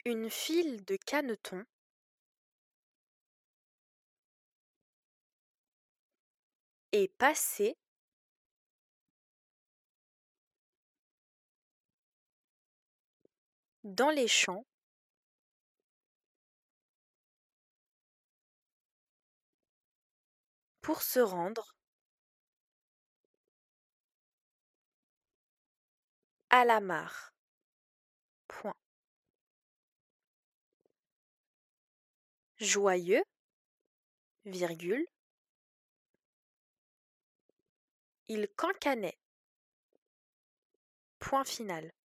Une file de canetons est passée dans les champs pour se rendre à la mare. Point. Joyeux, virgule, il cancanait. Point final.